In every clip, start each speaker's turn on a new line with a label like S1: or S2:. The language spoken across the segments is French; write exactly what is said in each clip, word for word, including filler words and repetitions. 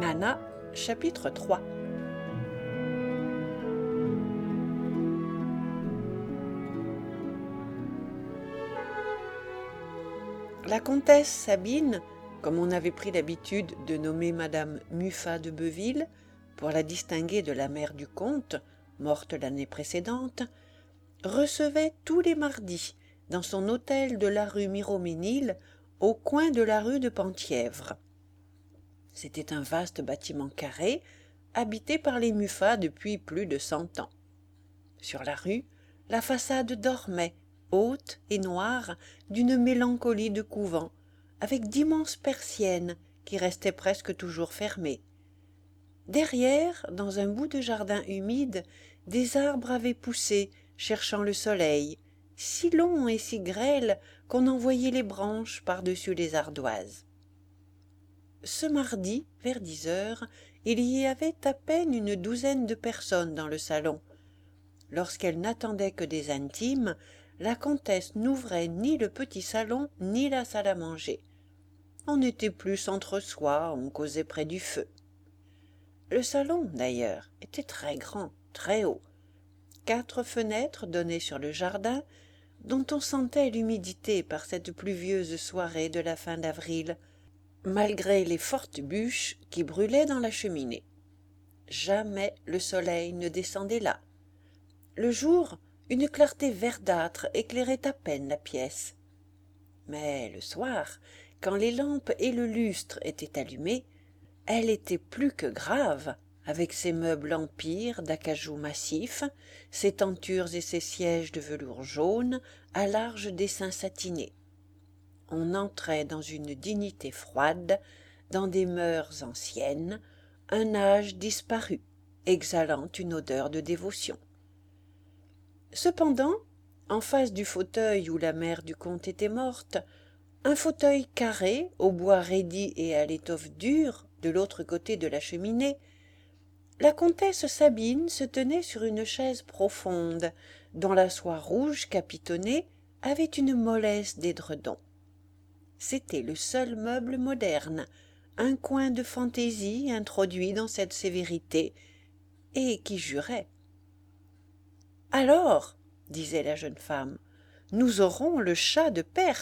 S1: Nana, chapitre trois. La comtesse Sabine, comme on avait pris l'habitude de nommer madame Muffat de Beuville, pour la distinguer de la mère du comte, morte l'année précédente, recevait tous les mardis, dans son hôtel de la rue Miroménil, au coin de la rue de Penthièvre. C'était un vaste bâtiment carré, habité par les Muffat depuis plus de cent ans. Sur la rue, la façade dormait, haute et noire, d'une mélancolie de couvent, avec d'immenses persiennes qui restaient presque toujours fermées. Derrière, dans un bout de jardin humide, des arbres avaient poussé, cherchant le soleil, si longs et si grêles qu'on en voyait les branches par-dessus les ardoises. Ce mardi, vers dix heures, il y avait à peine une douzaine de personnes dans le salon. Lorsqu'elle n'attendait que des intimes, la comtesse n'ouvrait ni le petit salon ni la salle à manger. On était plus entre soi, on causait près du feu. Le salon, d'ailleurs, était très grand, très haut. Quatre fenêtres donnaient sur le jardin, dont on sentait l'humidité par cette pluvieuse soirée de la fin d'avril, malgré les fortes bûches qui brûlaient dans la cheminée. Jamais le soleil ne descendait là. Le jour, une clarté verdâtre éclairait à peine la pièce. Mais le soir, quand les lampes et le lustre étaient allumés, elle était plus que grave, avec ses meubles empire d'acajou massif, ses tentures et ses sièges de velours jaune à larges dessins satinés. On entrait dans une dignité froide, dans des mœurs anciennes, un âge disparu, exhalant une odeur de dévotion. Cependant, en face du fauteuil où la mère du comte était morte, un fauteuil carré, au bois raidi et à l'étoffe dure, de l'autre côté de la cheminée, la comtesse Sabine se tenait sur une chaise profonde, dont la soie rouge capitonnée avait une mollesse d'édredon. C'était le seul meuble moderne, un coin de fantaisie introduit dans cette sévérité, et qui jurait. « Alors, disait la jeune femme, nous aurons le chat de Perse. »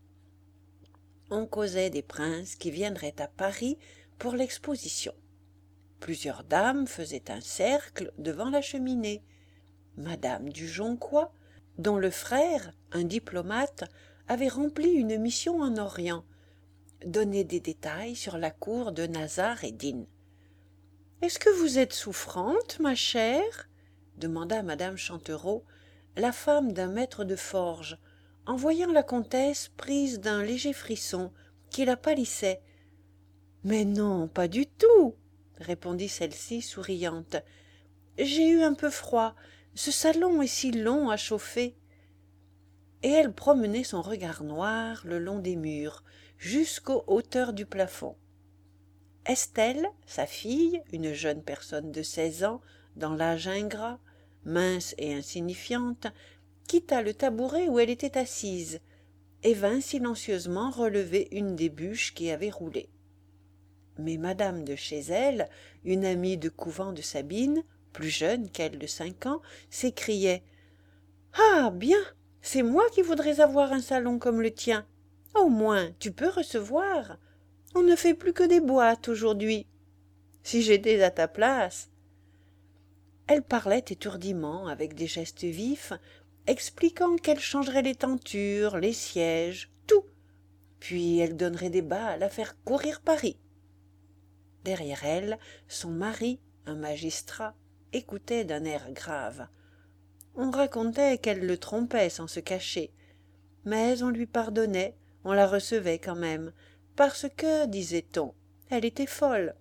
S1: On causait des princes qui viendraient à Paris pour l'exposition. Plusieurs dames faisaient un cercle devant la cheminée. Madame du Joncois, dont le frère, un diplomate, avait rempli une mission en Orient, donnait des détails sur la cour de Nazar-Eddin. « Est-ce que vous êtes souffrante, ma chère ?» demanda madame Chantereau, la femme d'un maître de forge, en voyant la comtesse prise d'un léger frisson qui la pâlissait. « Mais non, pas du tout, » répondit celle-ci souriante. « J'ai eu un peu froid, ce salon est si long à chauffer. » Et elle promenait son regard noir le long des murs, jusqu'aux hauteurs du plafond. Estelle, sa fille, une jeune personne de seize ans, dans l'âge ingrat, mince et insignifiante, quitta le tabouret où elle était assise et vint silencieusement relever une des bûches qui avait roulé. Mais madame de chez elle, une amie de couvent de Sabine, plus jeune qu'elle de cinq ans, s'écriait « Ah, bien, c'est moi qui voudrais avoir un salon comme le tien. Au moins, tu peux recevoir. On ne fait plus que des boîtes aujourd'hui. Si j'étais à ta place. » Elle parlait étourdiment, avec des gestes vifs, expliquant qu'elle changerait les tentures, les sièges, tout. Puis elle donnerait des bals à faire courir Paris. Derrière elle, son mari, un magistrat, écoutait d'un air grave. On racontait qu'elle le trompait sans se cacher, mais on lui pardonnait, on la recevait quand même, parce que, disait-on, elle était folle.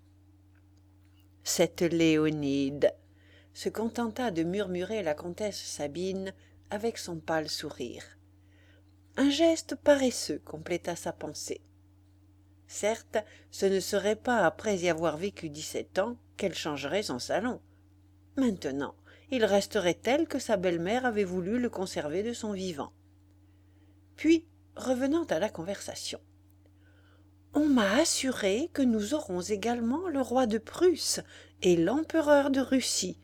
S1: Cette Léonide, se contenta de murmurer la comtesse Sabine avec son pâle sourire. Un geste paresseux compléta sa pensée. Certes, ce ne serait pas après y avoir vécu dix-sept ans qu'elle changerait son salon. Maintenant, il resterait tel que sa belle-mère avait voulu le conserver de son vivant. Puis, revenant à la conversation. On m'a assuré que nous aurons également le roi de Prusse et l'empereur de Russie.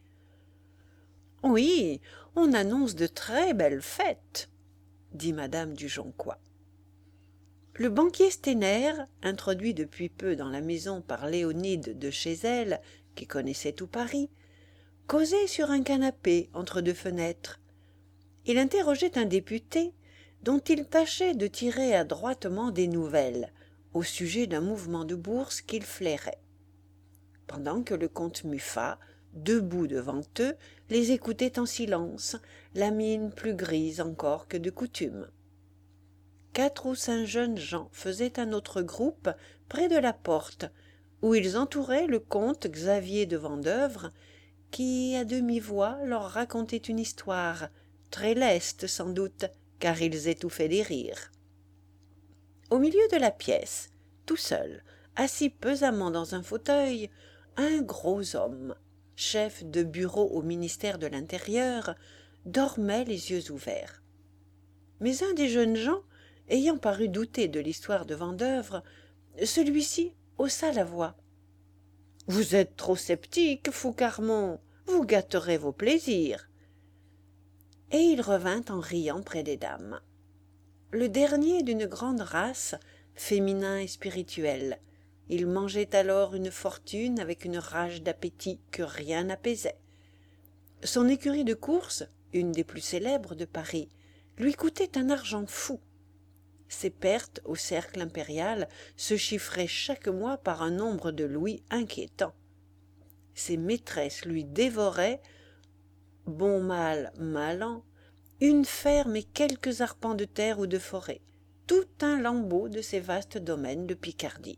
S1: Oui, on annonce de très belles fêtes, dit madame du Joncois. Le banquier Stenner, introduit depuis peu dans la maison par Léonide de chez elle, qui connaissait tout Paris, causait sur un canapé entre deux fenêtres. Il interrogeait un député dont il tâchait de tirer adroitement des nouvelles au sujet d'un mouvement de bourse qu'il flairait, pendant que le comte Muffat, debout devant eux, les écoutait en silence, la mine plus grise encore que de coutume. Quatre ou cinq jeunes gens faisaient un autre groupe près de la porte, où ils entouraient le comte Xavier de Vendeuvre, qui, à demi-voix, leur racontait une histoire, très leste sans doute, car ils étouffaient des rires. Au milieu de la pièce, tout seul, assis pesamment dans un fauteuil, un gros homme, chef de bureau au ministère de l'Intérieur, dormait les yeux ouverts. Mais un des jeunes gens, ayant paru douter de l'histoire de Vendeuvre, celui-ci haussa la voix. « Vous êtes trop sceptique, Foucarmont, vous gâterez vos plaisirs. » Et il revint en riant près des dames. Le dernier d'une grande race, féminin et spirituel. Il mangeait alors une fortune avec une rage d'appétit que rien n'apaisait. Son écurie de course, une des plus célèbres de Paris, lui coûtait un argent fou. Ses pertes au cercle impérial se chiffraient chaque mois par un nombre de louis inquiétant. Ses maîtresses lui dévoraient, bon mal, mal an, une ferme et quelques arpents de terre ou de forêt, tout un lambeau de ces vastes domaines de Picardie.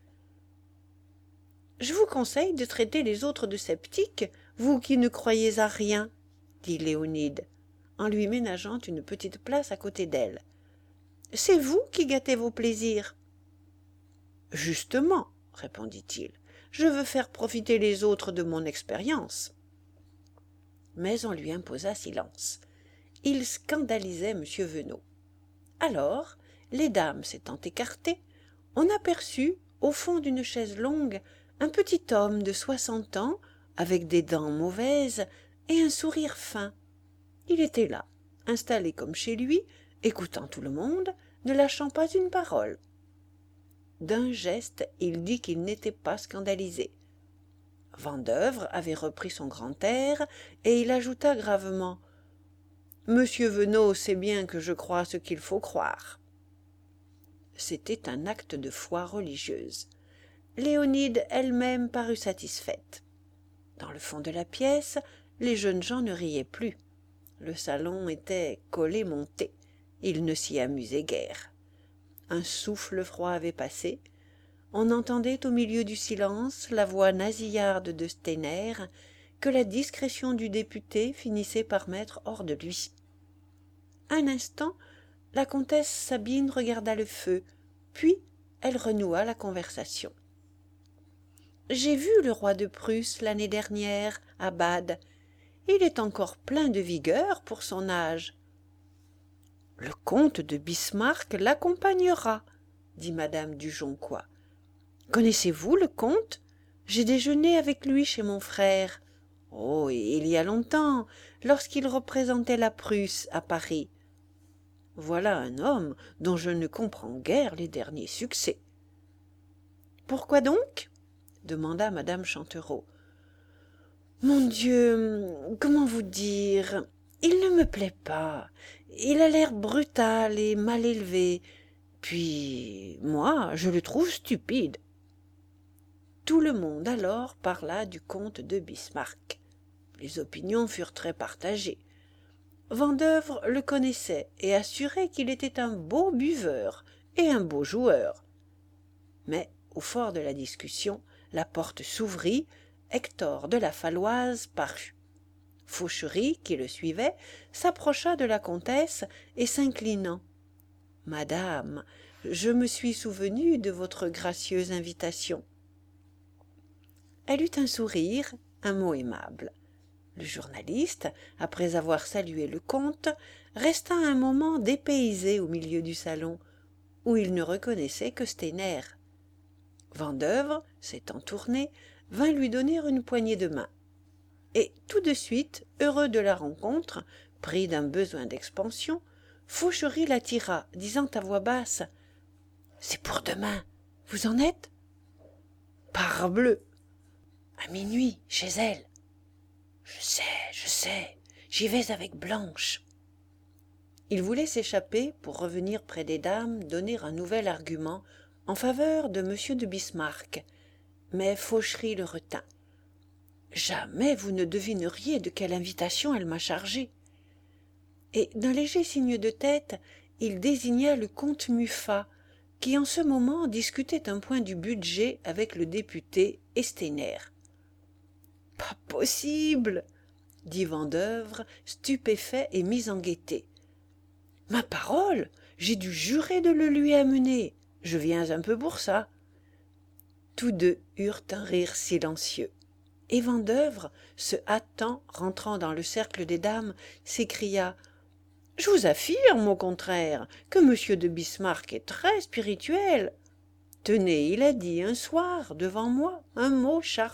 S1: « Je vous conseille de traiter les autres de sceptiques, vous qui ne croyez à rien, » dit Léonide, en lui ménageant une petite place à côté d'elle. « C'est vous qui gâtez vos plaisirs. »« Justement, » répondit-il, « je veux faire profiter les autres de mon expérience. » Mais on lui imposa silence. Il scandalisait M. Venot. Alors, les dames s'étant écartées, on aperçut, au fond d'une chaise longue, un petit homme de soixante ans, avec des dents mauvaises et un sourire fin. Il était là, installé comme chez lui, écoutant tout le monde, ne lâchant pas une parole. D'un geste, il dit qu'il n'était pas scandalisé. Vendeuvre avait repris son grand air, et il ajouta gravement « Monsieur Venot sait bien que je crois ce qu'il faut croire. » C'était un acte de foi religieuse. Léonide elle-même parut satisfaite. Dans le fond de la pièce, les jeunes gens ne riaient plus. Le salon était collé-monté. Ils ne s'y amusaient guère. Un souffle froid avait passé. On entendait au milieu du silence la voix nasillarde de Stenner, que la discrétion du député finissait par mettre hors de lui. Un instant, la comtesse Sabine regarda le feu, puis elle renoua la conversation. « J'ai vu le roi de Prusse l'année dernière, à Bade. Il est encore plein de vigueur pour son âge. »« Le comte de Bismarck l'accompagnera, » dit madame du Joncois. « Connaissez-vous le comte ? J'ai déjeuné avec lui chez mon frère. Oh, il y a longtemps, lorsqu'il représentait la Prusse à Paris. Voilà un homme dont je ne comprends guère les derniers succès. »« Pourquoi donc ? » demanda madame Chantereau. « Mon Dieu, comment vous dire ? Il ne me plaît pas. Il a l'air brutal et mal élevé. Puis, moi, je le trouve stupide. » Tout le monde alors parla du comte de Bismarck. Les opinions furent très partagées. Vendeuvre le connaissait et assurait qu'il était un beau buveur et un beau joueur. Mais, au fort de la discussion, la porte s'ouvrit, Hector de la Faloise parut. Fauchery, qui le suivait, s'approcha de la comtesse et s'inclinant. « Madame, je me suis souvenu de votre gracieuse invitation. » Elle eut un sourire, un mot aimable. Le journaliste, après avoir salué le comte, resta un moment dépaysé au milieu du salon, où il ne reconnaissait que Stenner. Vendeuvre, s'étant tourné, vint lui donner une poignée de main. Et tout de suite, heureux de la rencontre, pris d'un besoin d'expansion, Fauchery l'attira, disant à voix basse: « C'est pour demain. Vous en êtes ?»« Parbleu !»« À minuit, chez elle. »« Je sais, je sais. J'y vais avec Blanche. » Il voulait s'échapper pour revenir près des dames donner un nouvel argument en faveur de M. de Bismarck, mais Fauchery le retint. Jamais vous ne devineriez de quelle invitation elle m'a chargé. Et d'un léger signe de tête, il désigna le comte Muffat, qui en ce moment discutait un point du budget avec le député Estener. « Pas possible !» dit Vendeuvre, stupéfait et mis en gaieté. « Ma parole, j'ai dû jurer de le lui amener. Je viens un peu pour ça. » Tous deux eurent un rire silencieux. Et Vendeuvre, se hâtant, rentrant dans le cercle des dames, s'écria: « Je vous affirme, au contraire, que M. de Bismarck est très spirituel. Tenez, il a dit un soir, devant moi, un mot charmant. »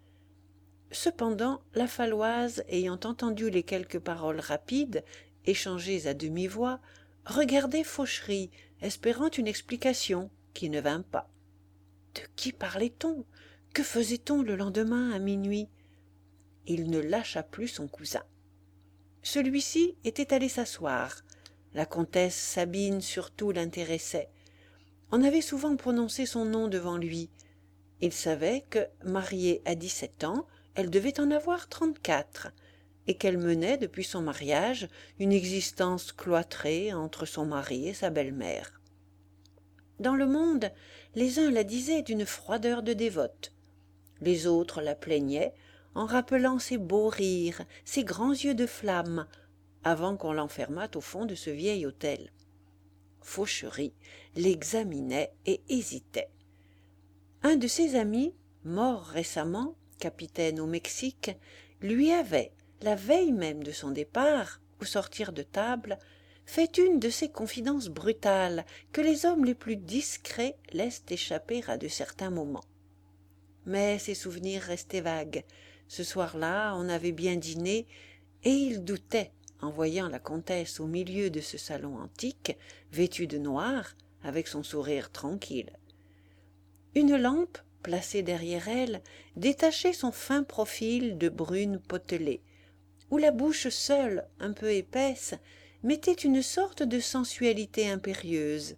S1: Cependant, la Faloise, ayant entendu les quelques paroles rapides, échangées à demi-voix, regardait Fauchery, espérant une explication, qui ne vint pas. De qui parlait-on? Que faisait-on le lendemain à minuit? Il ne lâcha plus son cousin. Celui-ci était allé s'asseoir. La comtesse Sabine surtout l'intéressait. On avait souvent prononcé son nom devant lui. Il savait que, mariée à dix-sept ans, elle devait en avoir trente-quatre, et qu'elle menait, depuis son mariage, une existence cloîtrée entre son mari et sa belle-mère. Dans le monde, les uns la disaient d'une froideur de dévote. Les autres la plaignaient en rappelant ses beaux rires, ses grands yeux de flamme, avant qu'on l'enfermât au fond de ce vieil hôtel. Fauchery l'examinait et hésitait. Un de ses amis, mort récemment, capitaine au Mexique, lui avait, la veille même de son départ, au sortir de table, fait une de ces confidences brutales que les hommes les plus discrets laissent échapper à de certains moments. Mais ses souvenirs restaient vagues. Ce soir-là, on avait bien dîné, et il doutait, en voyant la comtesse au milieu de ce salon antique, vêtue de noir, avec son sourire tranquille. Une lampe, placée derrière elle, détachait son fin profil de brune potelée, où la bouche seule, un peu épaisse, mettait une sorte de sensualité impérieuse.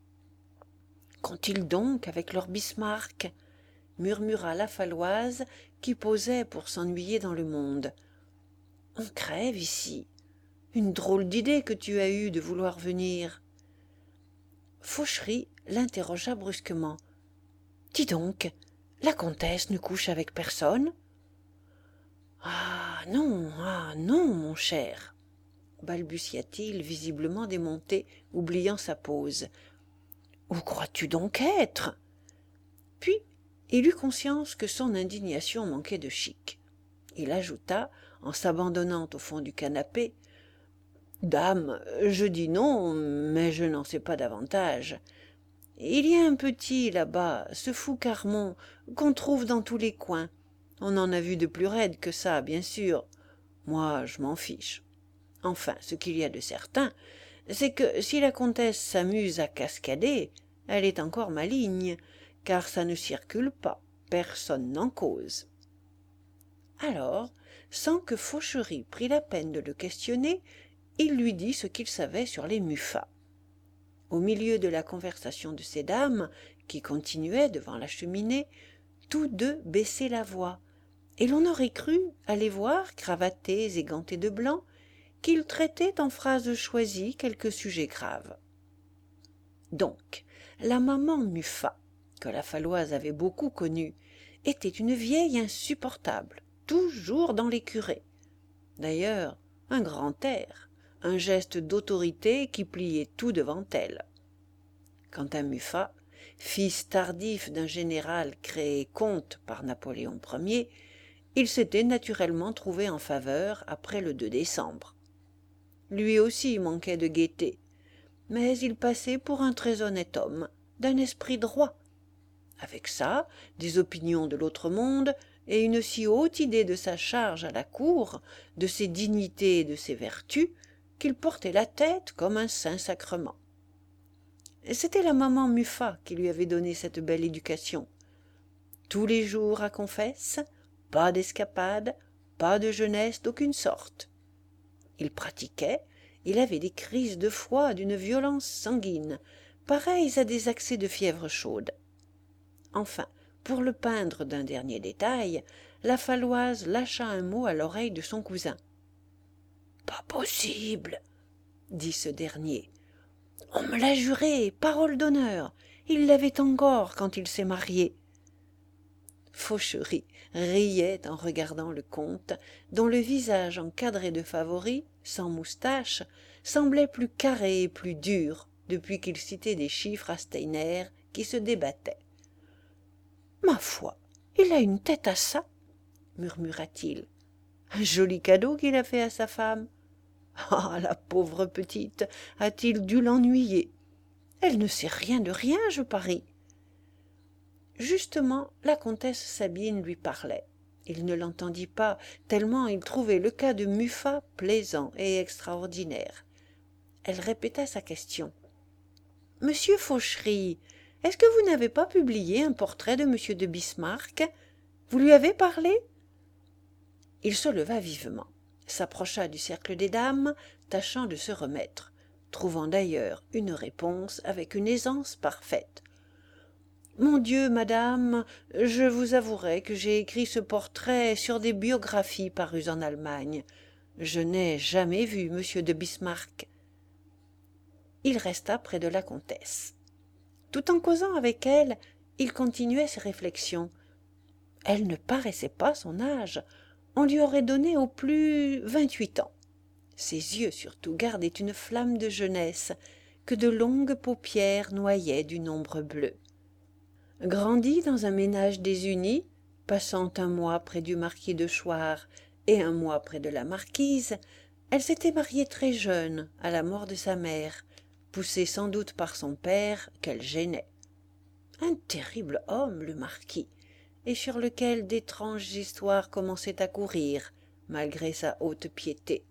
S1: « Qu'ont-ils donc avec leur Bismarck ?» murmura la Faloise, qui posait pour s'ennuyer dans le monde. « On crève ici. Une drôle d'idée que tu as eue de vouloir venir. » Fauchery l'interrogea brusquement. « Dis donc, la comtesse ne couche avec personne ?»« Ah non, ah non, mon cher !» balbutia-t-il, visiblement démonté, oubliant sa pose. « Où crois-tu donc être ?» Puis il eut conscience que son indignation manquait de chic. Il ajouta, en s'abandonnant au fond du canapé: « Dame, je dis non, mais je n'en sais pas davantage. Il y a un petit, là-bas, ce fou Carmon, qu'on trouve dans tous les coins. On en a vu de plus raide que ça, bien sûr. Moi, je m'en fiche. Enfin, ce qu'il y a de certain, c'est que si la comtesse s'amuse à cascader, elle est encore maligne, car ça ne circule pas, personne n'en cause. » Alors, sans que Fauchery prît la peine de le questionner, il lui dit ce qu'il savait sur les Muffat. Au milieu de la conversation de ces dames, qui continuait devant la cheminée, tous deux baissaient la voix, et l'on aurait cru, à les voir cravatés et gantés de blanc, qu'ils traitaient en phrases choisies quelque sujet grave. Donc, la maman Muffat, que la Faloise avait beaucoup connue, était une vieille insupportable, toujours dans les curés. D'ailleurs, un grand air, un geste d'autorité qui pliait tout devant elle. Quant à Muffat, fils tardif d'un général créé comte par Napoléon Ier, il s'était naturellement trouvé en faveur après le deux décembre. Lui aussi manquait de gaieté, mais il passait pour un très honnête homme, d'un esprit droit. Avec ça, des opinions de l'autre monde et une si haute idée de sa charge à la cour, de ses dignités et de ses vertus, qu'il portait la tête comme un saint sacrement. C'était la maman Muffat qui lui avait donné cette belle éducation. Tous les jours à confesse, pas d'escapade, pas de jeunesse d'aucune sorte. Il pratiquait, il avait des crises de foi d'une violence sanguine, pareilles à des accès de fièvre chaude. Enfin, pour le peindre d'un dernier détail, la Falloise lâcha un mot à l'oreille de son cousin. « Pas possible !» dit ce dernier. « On me l'a juré, parole d'honneur. Il l'avait encore quand il s'est marié. » Fauchery riait en regardant le comte, dont le visage encadré de favoris, sans moustache, semblait plus carré et plus dur depuis qu'il citait des chiffres à Steiner qui se débattaient. « Ma foi, il a une tête à ça !» murmura-t-il. « Un joli cadeau qu'il a fait à sa femme. Ah, la pauvre petite, a-t-il dû l'ennuyer? Elle ne sait rien de rien, je parie. » Justement, la comtesse Sabine lui parlait. Il ne l'entendit pas, tellement il trouvait le cas de Muffat plaisant et extraordinaire. Elle répéta sa question. « Monsieur Fauchery, est-ce que vous n'avez pas publié un portrait de monsieur de Bismarck? Vous lui avez parlé ?» Il se leva vivement, s'approcha du cercle des dames, tâchant de se remettre, trouvant d'ailleurs une réponse avec une aisance parfaite. « Mon Dieu, madame, je vous avouerai que j'ai écrit ce portrait sur des biographies parues en Allemagne. Je n'ai jamais vu monsieur de Bismarck. » Il resta près de la comtesse. Tout en causant avec elle, il continuait ses réflexions. Elle ne paraissait pas son âge. On lui aurait donné au plus vingt-huit ans. Ses yeux surtout gardaient une flamme de jeunesse que de longues paupières noyaient d'une ombre bleue. Grandie dans un ménage désuni, passant un mois près du marquis de Choir et un mois près de la marquise, elle s'était mariée très jeune, à la mort de sa mère, poussée sans doute par son père, qu'elle gênait. Un terrible homme, le marquis, et sur lequel d'étranges histoires commençaient à courir, malgré sa haute piété.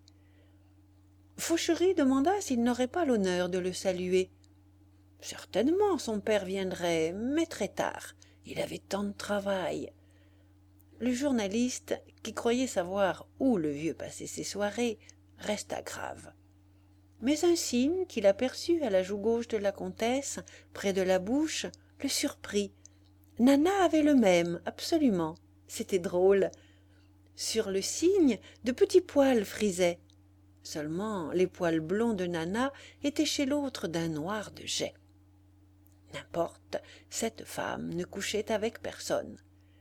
S1: Fauchery demanda s'il n'aurait pas l'honneur de le saluer. Certainement, son père viendrait, mais très tard. Il avait tant de travail. Le journaliste, qui croyait savoir où le vieux passait ses soirées, resta grave. Mais un signe qu'il aperçut à la joue gauche de la comtesse, près de la bouche, le surprit. Nana avait le même, absolument. C'était drôle. Sur le signe, de petits poils frisaient. Seulement, les poils blonds de Nana étaient chez l'autre d'un noir de jais. N'importe, cette femme ne couchait avec personne.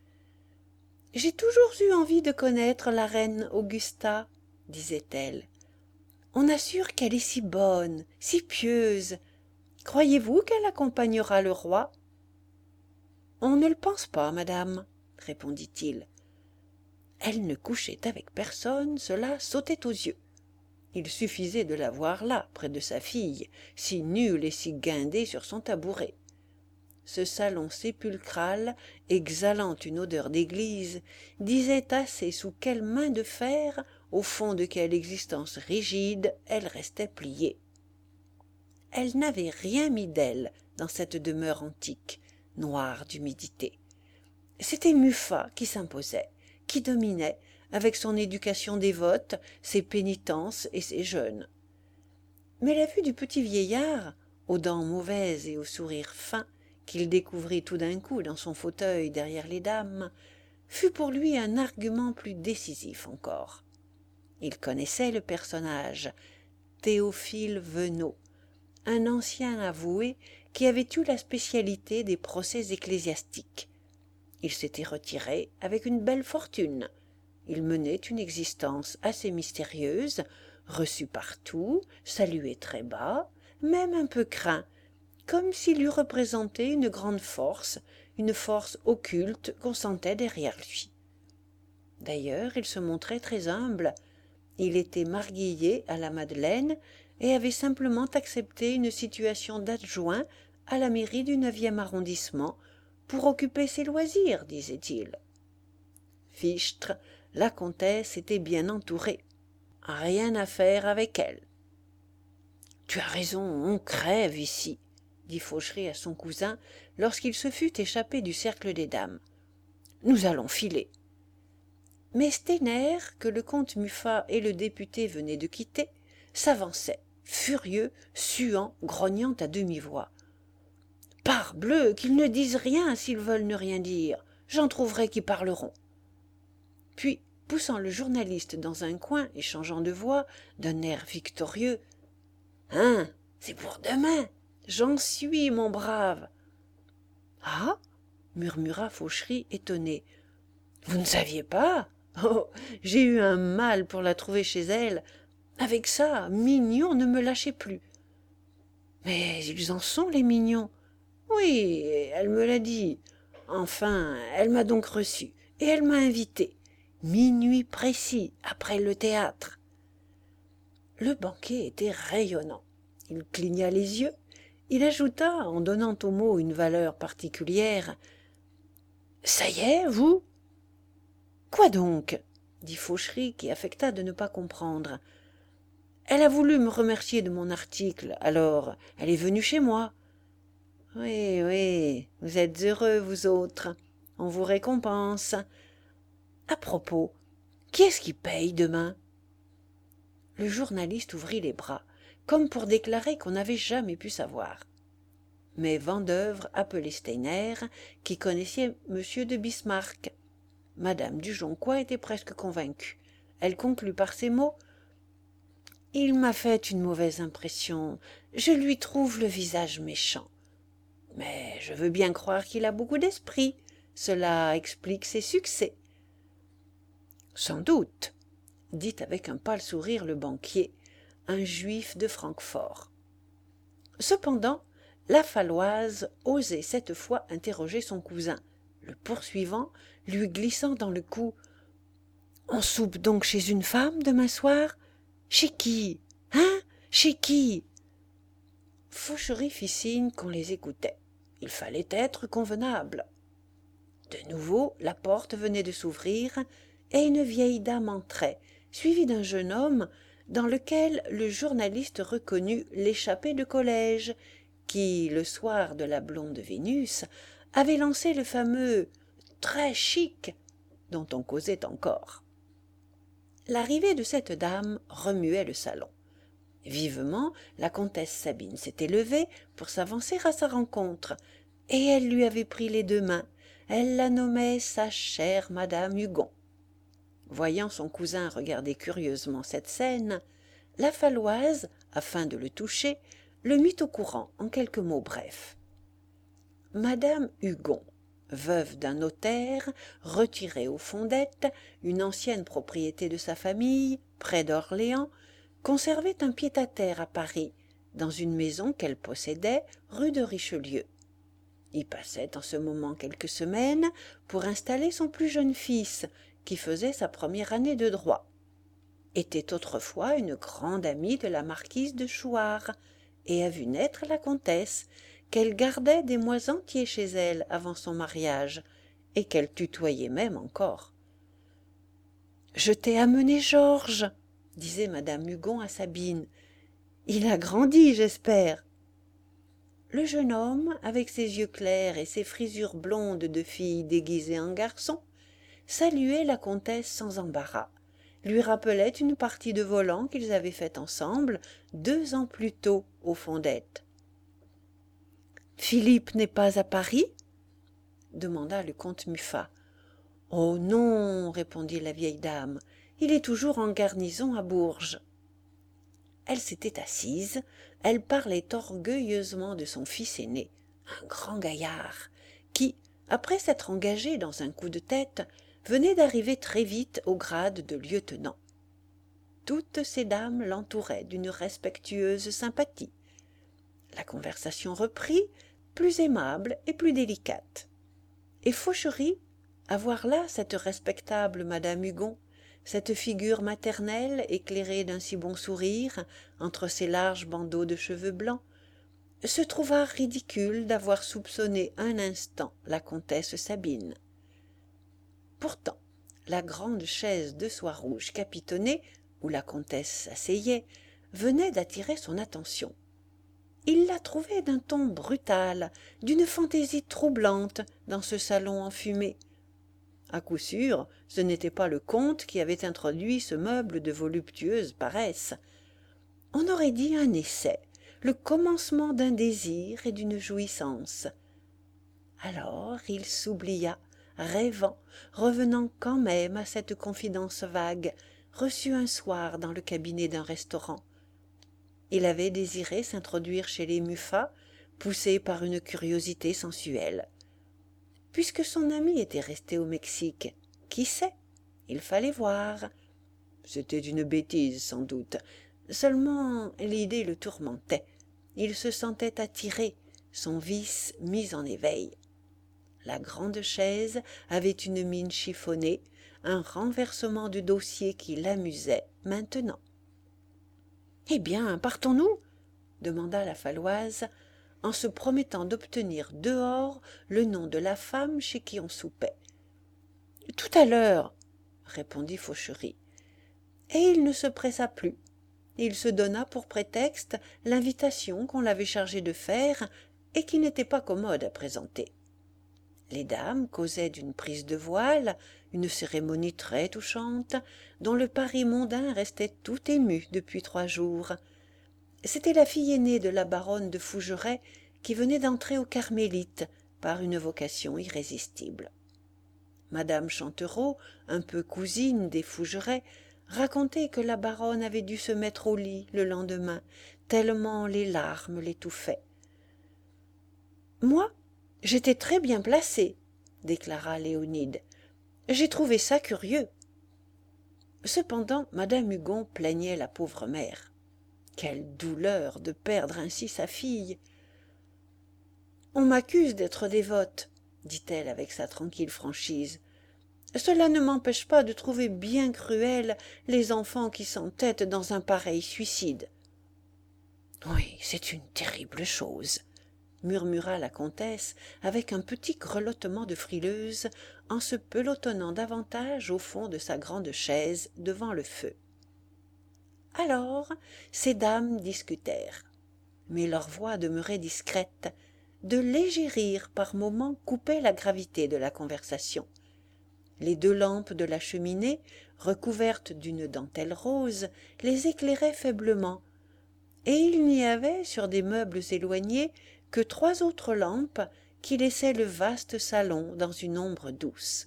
S1: « J'ai toujours eu envie de connaître la reine Augusta, » disait-elle. « On assure qu'elle est si bonne, si pieuse. Croyez-vous qu'elle accompagnera le roi ?»« On ne le pense pas, madame, » répondit-il. Elle ne couchait avec personne, cela sautait aux yeux. Il suffisait de la voir là, près de sa fille, si nulle et si guindée sur son tabouret. Ce salon sépulcral, exhalant une odeur d'église, disait assez sous quelle main de fer, au fond de quelle existence rigide, elle restait pliée. Elle n'avait rien mis d'elle dans cette demeure antique, noire d'humidité. C'était Muffat qui s'imposait, qui dominait, avec son éducation dévote, ses pénitences et ses jeûnes. Mais la vue du petit vieillard, aux dents mauvaises et au sourire fin, qu'il découvrit tout d'un coup dans son fauteuil derrière les dames, fut pour lui un argument plus décisif encore. Il connaissait le personnage, Théophile Venot, un ancien avoué qui avait eu la spécialité des procès ecclésiastiques. Il s'était retiré avec une belle fortune. Il menait une existence assez mystérieuse, reçu partout, salué très bas, même un peu craint, comme s'il eût représenté une grande force, une force occulte qu'on sentait derrière lui. D'ailleurs, il se montrait très humble. Il était marguillier à la Madeleine et avait simplement accepté une situation d'adjoint à la mairie du neuvième arrondissement pour occuper ses loisirs, disait-il. Fichtre, la comtesse était bien entourée. Rien à faire avec elle. Tu as raison, on crève ici, dit Fauchery à son cousin lorsqu'il se fut échappé du cercle des dames. Nous allons filer. Mais Stener, que le comte Muffat et le député venaient de quitter, s'avançait, furieux, suant, grognant à demi-voix. Parbleu, qu'ils ne disent rien s'ils veulent ne rien dire. J'en trouverai qui parleront. Puis, poussant le journaliste dans un coin et changeant de voix, d'un air victorieux. Hein, c'est pour demain. J'en suis, mon brave. Ah, murmura Fauchery, étonné. Vous ne saviez pas? Oh, j'ai eu un mal pour la trouver chez elle. Avec ça, Mignon ne me lâchait plus. Mais ils en sont, les mignons. Oui, elle me l'a dit. Enfin, elle m'a donc reçu, et elle m'a invité. Minuit précis, après le théâtre. Le banquet était rayonnant. Il cligna les yeux. Il ajouta, en donnant au mot une valeur particulière, « Ça y est, vous ?» « Quoi donc ?» dit Fauchery, qui affecta de ne pas comprendre. « Elle a voulu me remercier de mon article, alors elle est venue chez moi. »« Oui, oui, vous êtes heureux, vous autres. On vous récompense. À propos, qui est-ce qui paye demain ?» Le journaliste ouvrit les bras, comme pour déclarer qu'on n'avait jamais pu savoir. Mais Vandeuvres appelait Steiner, qui connaissait M. de Bismarck. Madame du Joncois était presque convaincue. Elle conclut par ces mots. « Il m'a fait une mauvaise impression. Je lui trouve le visage méchant. Mais je veux bien croire qu'il a beaucoup d'esprit. Cela explique ses succès. »« Sans doute, » dit avec un pâle sourire le banquier, un juif de Francfort. Cependant, la Falloise osait cette fois interroger son cousin, le poursuivant, lui glissant dans le cou. « On soupe donc chez une femme demain soir? Chez qui? Hein? Chez qui ?» Fauchery fit signe qu'on les écoutait. Il fallait être convenable. De nouveau, la porte venait de s'ouvrir et une vieille dame entrait, suivie d'un jeune homme dans lequel le journaliste reconnut l'échappé de collège qui, le soir de la blonde Vénus, avait lancé le fameux « très chic » dont on causait encore. L'arrivée de cette dame remuait le salon. Vivement, la comtesse Sabine s'était levée pour s'avancer à sa rencontre, et elle lui avait pris les deux mains. Elle la nommait sa chère madame Hugon. Voyant son cousin regarder curieusement cette scène, la Falloise, afin de le toucher, le mit au courant en quelques mots brefs. Madame Hugon, veuve d'un notaire, retirée aux Fondettes, une ancienne propriété de sa famille, près d'Orléans, conservait un pied-à-terre à Paris, dans une maison qu'elle possédait rue de Richelieu. Y passait en ce moment quelques semaines pour installer son plus jeune fils, qui faisait sa première année de droit. Était autrefois une grande amie de la marquise de Chouart, et a vu naître la comtesse, qu'elle gardait des mois entiers chez elle avant son mariage, et qu'elle tutoyait même encore. « Je t'ai amené Georges, » disait madame Hugon à Sabine. « Il a grandi, j'espère. » Le jeune homme, avec ses yeux clairs et ses frisures blondes de fille déguisée en garçon, saluait la comtesse sans embarras, lui rappelait une partie de volant qu'ils avaient faite ensemble deux ans plus tôt aux Fondettes. « Philippe n'est pas à Paris ?» demanda le comte Muffat. « Oh non, répondit la vieille dame, il est toujours en garnison à Bourges. » Elle s'était assise, elle parlait orgueilleusement de son fils aîné, un grand gaillard, qui, après s'être engagé dans un coup de tête, venait d'arriver très vite au grade de lieutenant. Toutes ces dames l'entouraient d'une respectueuse sympathie. La conversation reprit, plus aimable et plus délicate. Et Fauchery, à voir là cette respectable madame Hugon, cette figure maternelle éclairée d'un si bon sourire entre ses larges bandeaux de cheveux blancs, se trouva ridicule d'avoir soupçonné un instant la comtesse Sabine. Pourtant, la grande chaise de soie rouge capitonnée, où la comtesse s'asseyait, venait d'attirer son attention. Il la trouvait d'un ton brutal, d'une fantaisie troublante dans ce salon enfumé. À coup sûr, ce n'était pas le comte qui avait introduit ce meuble de voluptueuse paresse. On aurait dit un essai, le commencement d'un désir et d'une jouissance. Alors il s'oublia, rêvant, revenant quand même à cette confidence vague, reçue un soir dans le cabinet d'un restaurant. Il avait désiré s'introduire chez les Muffat, poussé par une curiosité sensuelle. Puisque son ami était resté au Mexique, qui sait? Il fallait voir. C'était une bêtise sans doute. Seulement l'idée le tourmentait. Il se sentait attiré, son vice mis en éveil. La grande chaise avait une mine chiffonnée, un renversement de dossier qui l'amusait maintenant. « Eh bien, partons-nous » demanda la Faloise, en se promettant d'obtenir dehors le nom de la femme chez qui on soupait. « Tout à l'heure, » répondit Fauchery. Et il ne se pressa plus. Il se donna pour prétexte l'invitation qu'on l'avait chargé de faire et qui n'était pas commode à présenter. Les dames causaient d'une prise de voile, une cérémonie très touchante, dont le Paris mondain restait tout ému depuis trois jours. C'était la fille aînée de la baronne de Fougeray qui venait d'entrer aux Carmélites par une vocation irrésistible. Madame Chantereau, un peu cousine des Fougeray, racontait que la baronne avait dû se mettre au lit le lendemain, tellement les larmes l'étouffaient. « Moi, j'étais très bien placée, » déclara Léonide. « J'ai trouvé ça curieux. » Cependant, madame Hugon plaignait la pauvre mère. Quelle douleur de perdre ainsi sa fille. « On m'accuse d'être dévote, » dit-elle avec sa tranquille franchise. « Cela ne m'empêche pas de trouver bien cruels les enfants qui s'entêtent dans un pareil suicide. »« Oui, c'est une terrible chose, » murmura la comtesse avec un petit grelottement de frileuse en se pelotonnant davantage au fond de sa grande chaise devant le feu. Alors ces dames discutèrent, mais leur voix demeurait discrète. De légers rires par moments coupaient la gravité de la conversation. Les deux lampes de la cheminée, recouvertes d'une dentelle rose, les éclairaient faiblement, et il n'y avait sur des meubles éloignés que trois autres lampes qui laissaient le vaste salon dans une ombre douce.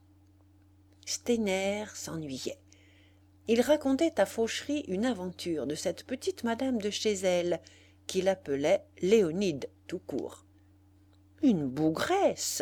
S1: Steiner s'ennuyait. Il racontait à Fauchery une aventure de cette petite madame de Chezelle, qu'il appelait Léonide tout court. « Une bougresse !»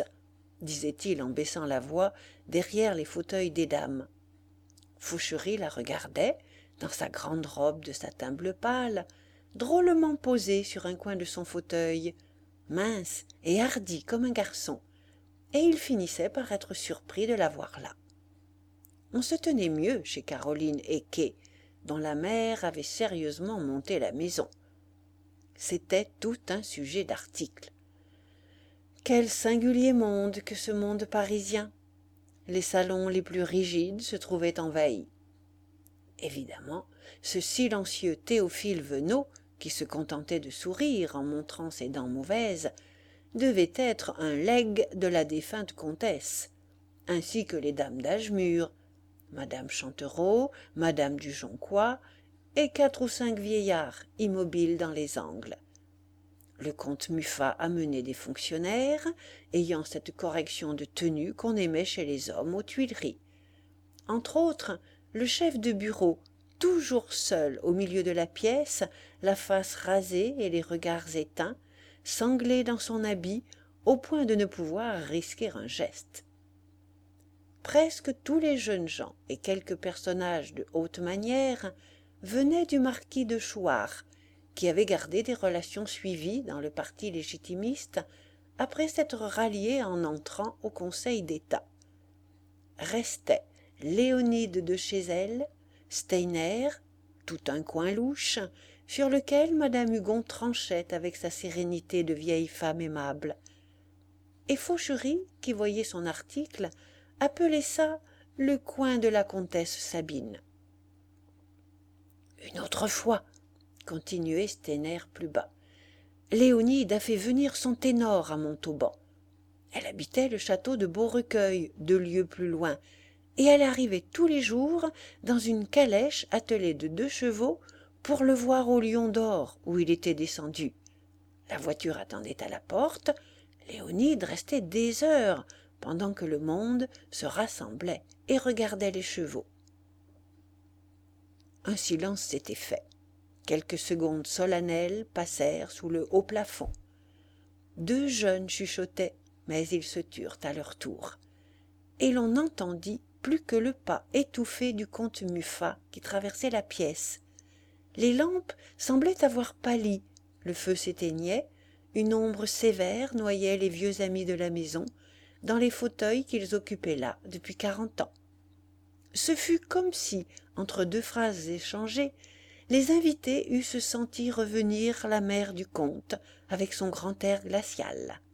S1: disait-il en baissant la voix derrière les fauteuils des dames. Fauchery la regardait, dans sa grande robe de satin bleu pâle, drôlement posée sur un coin de son fauteuil, mince et hardi comme un garçon, et il finissait par être surpris de la voir là. On se tenait mieux chez Caroline Héquet, dont la mère avait sérieusement monté la maison. C'était tout un sujet d'article. Quel singulier monde que ce monde parisien! Les salons les plus rigides se trouvaient envahis. Évidemment, ce silencieux Théophile Venot, qui se contentait de sourire en montrant ses dents mauvaises, devait être un legs de la défunte comtesse, ainsi que les dames d'âge mûr, madame Chantereau, madame du Joncois, et quatre ou cinq vieillards immobiles dans les angles. Le comte Muffat amenait des fonctionnaires, ayant cette correction de tenue qu'on aimait chez les hommes aux Tuileries. Entre autres, le chef de bureau, toujours seul au milieu de la pièce, la face rasée et les regards éteints, sanglé dans son habit, au point de ne pouvoir risquer un geste. Presque tous les jeunes gens et quelques personnages de haute manière venaient du marquis de Chouart, qui avait gardé des relations suivies dans le parti légitimiste après s'être rallié en entrant au Conseil d'État. Restaient Léonide de Chezelle, Steiner, tout un coin louche, sur lequel madame Hugon tranchait avec sa sérénité de vieille femme aimable. Et Fauchery, qui voyait son article, appelait ça le coin de la comtesse Sabine. Une autre fois, continuait Stener plus bas, Léonide a fait venir son ténor à Montauban. Elle habitait le château de Beaurecueil, deux lieues plus loin, et elle arrivait tous les jours dans une calèche attelée de deux chevaux pour le voir au Lion d'Or, où il était descendu. La voiture attendait à la porte, Léonide restait des heures, pendant que le monde se rassemblait et regardait les chevaux. Un silence s'était fait. Quelques secondes solennelles passèrent sous le haut plafond. Deux jeunes chuchotaient, mais ils se turent à leur tour. Et l'on n'entendit plus que le pas étouffé du comte Muffat qui traversait la pièce. Les lampes semblaient avoir pâli, le feu s'éteignait, une ombre sévère noyait les vieux amis de la maison dans les fauteuils qu'ils occupaient là depuis quarante ans. Ce fut comme si, entre deux phrases échangées, les invités eussent senti revenir la mère du comte avec son grand air glacial.